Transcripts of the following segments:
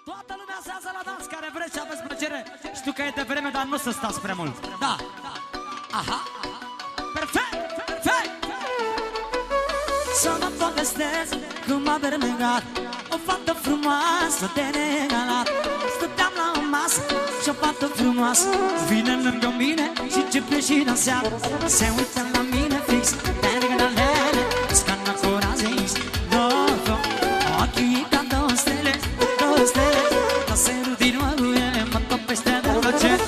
Toată lumea se ază la dans, care vreți și aveți plăcere. Știu că e de vreme, dar nu să stați prea mult. Da. Aha. Perfect, perfect. Să vă povestesc cum a berlegat o fată frumoasă de negalat. Stăteam la o masă și o fată frumoasă vine lângă mine și începe și dansează. Se uită la mine fix, de-negădalele, scană cu raze-is, do-do, ochii ca două stele, la serul din măruiele mă topește de plăcere.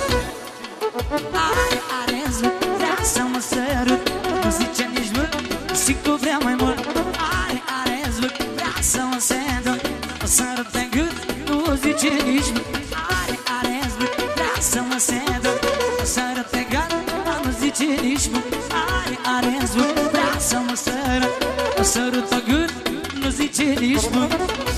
Are zât, vrea să mă sărut, nu zice nici mult, zic că vrea mai mult. Are zât, vrea să mă sedut, o sărut pe gât, nu zice nici mult. Are zât, vrea să mă sedut, o sărut pe gât, nu zice nici mult. Are zât, vrea să mă sărut, o sărut pe gât, nu zice nici mult.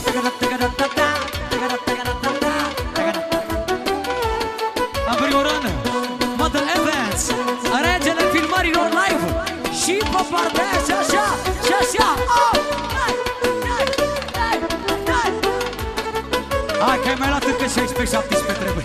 În primul rând, Model Events, regele filmărilor live și popardez și așa, și așa. Hai că ai mai luat încă 16-17 trebuie.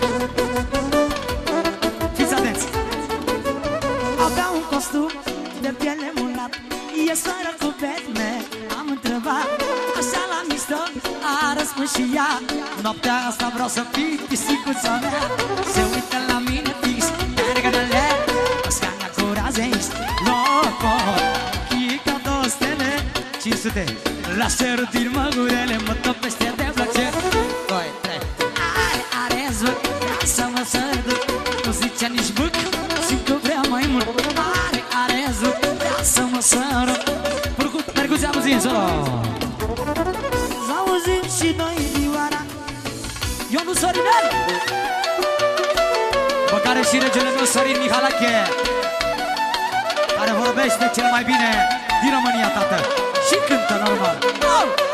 Fiți atenți. Avea un costum de piele mulat, e soră cu Batman. Am întrebat, așa la mișto, a răspuns și ea, noaptea asta vreau să fii pisicuța mea. Se uită la mine fix, de-negădale, o scană cu raze-is, loco, ochii ca două stele, 500, la cerul din măgurele mă topește de plăcere. 2, 3. Are zvâc, vrea să mă sărut, nu zice nici buc, simt că vrea mai mult. Are zvâc, vrea să mă sărut. Percuția puțin, solo. Z-auzim și noi vioara Ionu Sorinel, pe care și regele meu Sorin Mihalache, care vorbește cel mai bine din România, tată, și cântă normal.